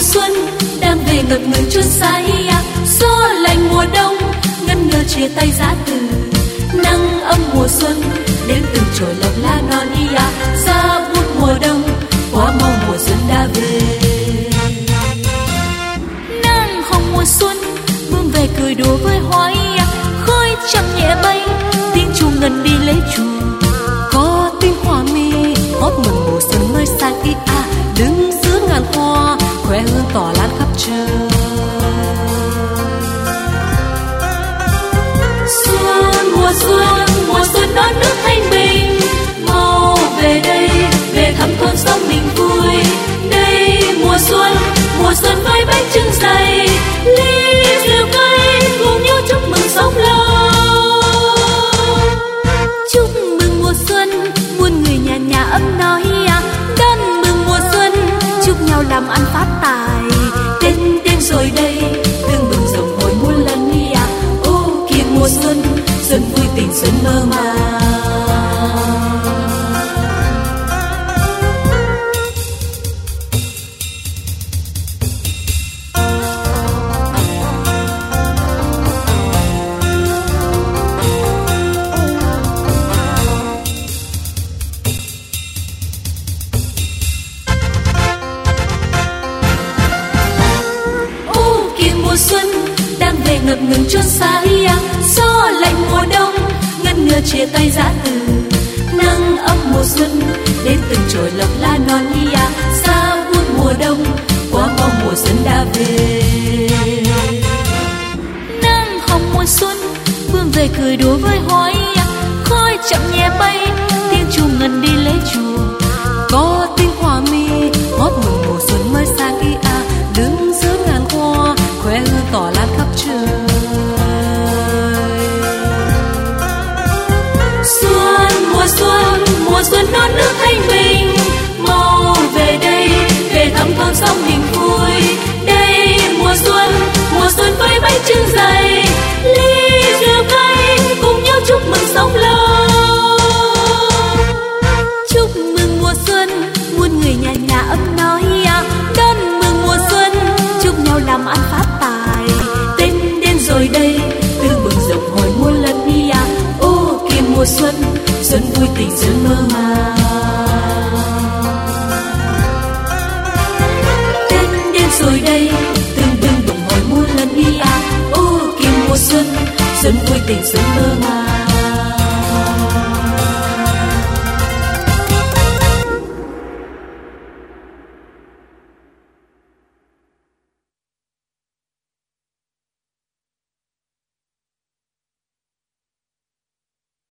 xuân đang về ngập ngừng chốn xa ia, gió lạnh mùa đông ngân ngơ chia tay giá từ. Nắng ấm mùa xuân đến từng chồi lộc lá non ia, giá buốt mùa đông quá mau mùa xuân đã về. Nắng hồng mùa xuân bướm về cười đùa với hoa ia, khói trăng nhẹ bay tiếng chuông ngân đi lấy chùa. Có tiếng hoa mi hót mừng mùa xuân mới sang ia, đứng giữa ngàn hoa khoe hương tỏa lan khắp trời. Mùa xuân đón nước thanh bình, mau về đây về thăm thôn xóm mình vui. Đây mùa xuân với bánh trưng dày, ly rượu cay cùng nhau chúc mừng sống lâu. Chúc mừng mùa xuân muôn người nhà nhà ấm no ia, đón mừng mùa xuân chúc nhau làm ăn phát tài. Đến rồi đây tương bừng rồng hồi muôn lần ia, ô kìa mùa xuân vui tình xuân mơ màng. Ô kìa mùa xuân đang về ngập ngừng chốn xa ia, gió lạnh mùa đông ngân ngơ chia tay giá từ. Nắng ấm mùa xuân đến từng chồi lộc lá non ia, xa buốt mùa đông quá mau mùa xuân đã về. Nắng hồng mùa xuân bướm về cười đùa với hoa ia, khói chậm nhẹ bay tiếng chuông ngân đi lấy chùa. Có tiếng hoa mi hót mừng mùa xuân mới sang ia, đứng giữa ngàn hoa khoe hương tỏa lan khắp trời. Mùa xuân đón nước thanh bình, mau về đây về thăm thôn xóm mình vui. Đây mùa xuân với bánh trưng dày, ly rượu cay cùng nhau chúc mừng sống lâu. Chúc mừng mùa xuân muôn người nhà nhà ấm no ia, đón mừng mùa xuân chúc nhau làm ăn phát tài. Đến rồi đây tương bừng rộng hồi muôn lần ia, ô kìa mùa xuân vui tình xuân mơ màng. Đến rồi đây tương bừng bừng hồi muôn lần ia, ô kìa mùa xuân vui tình xuân mơ màng.